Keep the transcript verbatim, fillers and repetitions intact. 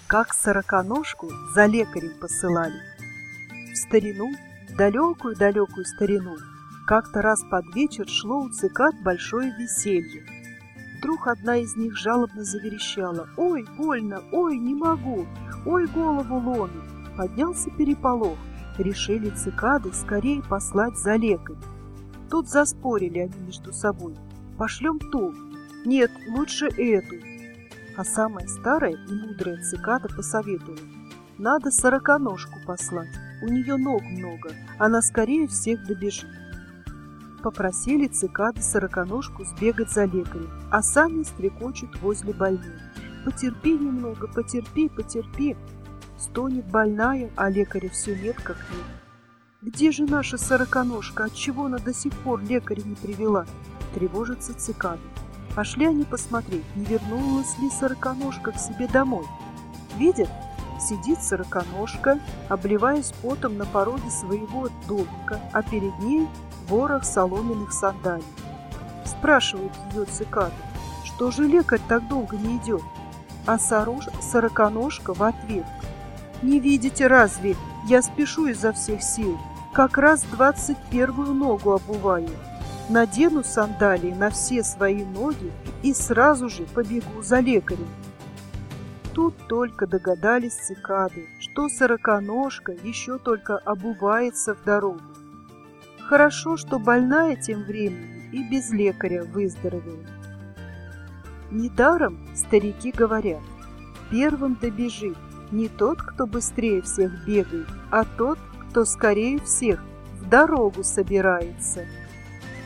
как сороконожку за лекарем посылали. В старину, далекую-далекую старину, как-то раз под вечер шло у цикад большое веселье. Вдруг одна из них жалобно заверещала: «Ой, больно! Ой, не могу! Ой, голову ломит!» Поднялся переполох. Решили цикады скорее послать за лекарем. Тут заспорили они между собой: «Пошлем ту». «Нет, лучше эту». А самая старая и мудрая цикада посоветовала: «Надо сороконожку послать, у нее ног много, она скорее всех добежит». Попросили цикады сороконожку сбегать за лекарем, а сами стрекочут возле больной. «Потерпи немного, потерпи, потерпи». Стонет больная, а лекаря все нет как нет. «Где же наша сороконожка? Отчего она до сих пор лекаря не привела?» Тревожатся цикады. Пошли они посмотреть, не вернулась ли сороконожка к себе домой. Видят, сидит сороконожка, обливаясь потом на пороге своего домика, а перед ней ворох соломенных сандалий. Спрашивают ее цикады: «Что же лекарь так долго не идет?» А сорож... сороконожка в ответ: «Не видите разве? Я спешу изо всех сил, как раз двадцать первую ногу обуваю. Надену сандалии на все свои ноги и сразу же побегу за лекарем». Тут только догадались цикады, что сороконожка еще только обувается в дорогу. Хорошо, что больная тем временем и без лекаря выздоровела. Недаром старики говорят: первым добежит не тот, кто быстрее всех бегает, а тот, кто скорее всех в дорогу собирается.